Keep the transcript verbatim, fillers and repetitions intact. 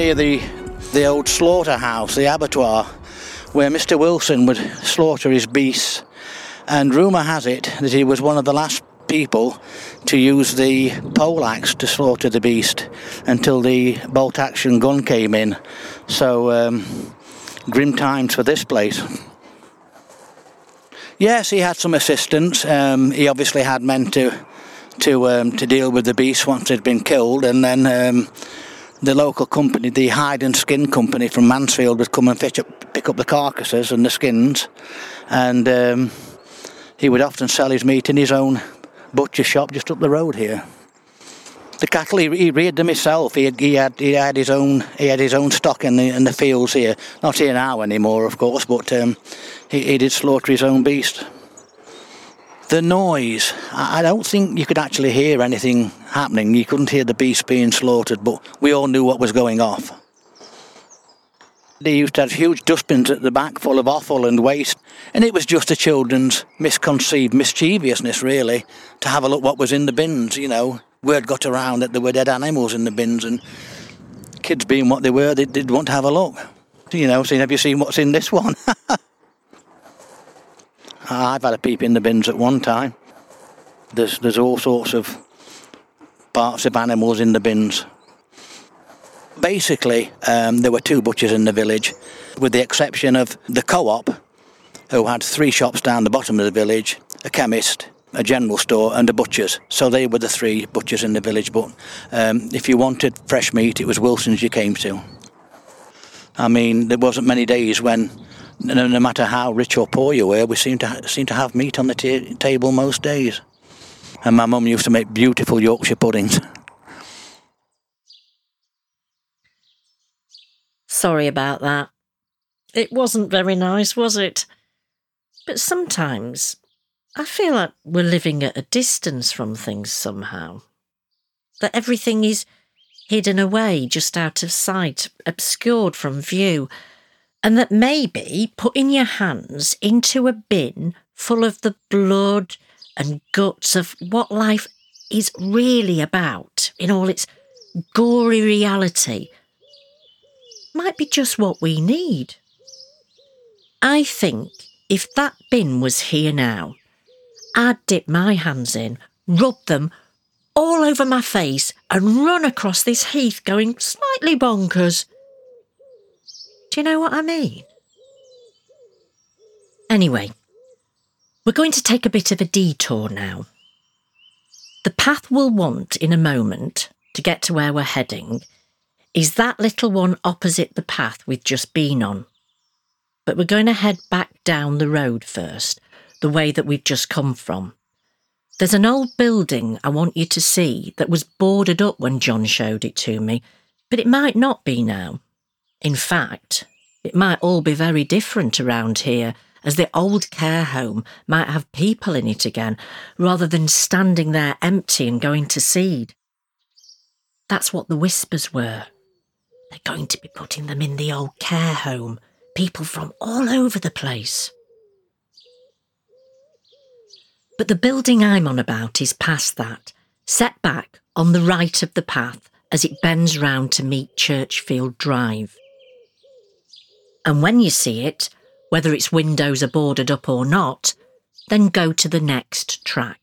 near the, the old slaughterhouse, the abattoir, where Mister Wilson would slaughter his beasts. And rumour has it that he was one of the last people to use the poleaxe to slaughter the beast until the bolt-action gun came in. So, um, grim times for this place. Yes, he had some assistance. Um, he obviously had men to to um, to deal with the beast once they'd been killed, and then um, the local company, the hide and skin company from Mansfield, would come and fetch up, pick up the carcasses and the skins, and um, he would often sell his meat in his own butcher shop just up the road here. The cattle, he, he reared them himself. He had, he had he had his own he had his own stock in the in the fields here. Not here now anymore, of course, but um, he, he did slaughter his own beast. The noise, I, I don't think you could actually hear anything happening. You couldn't hear the beast being slaughtered, but we all knew what was going off. They used to have huge dustbins at the back full of offal and waste, and it was just a children's misconceived mischievousness, really, to have a look what was in the bins, you know. Word got around that there were dead animals in the bins, and kids being what they were, they did want to have a look. You know, saying, have you seen what's in this one? I've had a peep in the bins at one time. There's, there's all sorts of parts of animals in the bins. Basically, um, there were two butchers in the village, with the exception of the co-op, who had three shops down the bottom of the village, a chemist, a general store and a butcher's. So they were the three butchers in the village, but um, if you wanted fresh meat, it was Wilson's you came to. I mean, there wasn't many days when, no, no matter how rich or poor you were, we seemed to, ha- seemed to have meat on the t- table most days. And my mum used to make beautiful Yorkshire puddings. Sorry about that. It wasn't very nice, was it? But sometimes I feel like we're living at a distance from things somehow. That everything is hidden away, just out of sight, obscured from view. And that maybe putting your hands into a bin full of the blood and guts of what life is really about, in all its gory reality, might be just what we need. I think if that bin was here now, I'd dip my hands in, rub them all over my face and run across this heath going slightly bonkers. Do you know what I mean? Anyway, we're going to take a bit of a detour now. The path we'll want in a moment to get to where we're heading is that little one opposite the path we've just been on. But we're going to head back down the road first, the way that we've just come from. There's an old building I want you to see that was boarded up when John showed it to me, but it might not be now. In fact, it might all be very different around here, as the old care home might have people in it again, rather than standing there empty and going to seed. That's what the whispers were. They're going to be putting them in the old care home. People from all over the place. But the building I'm on about is past that, set back on the right of the path as it bends round to meet Churchfield Drive. And when you see it, whether its windows are boarded up or not, then go to the next track.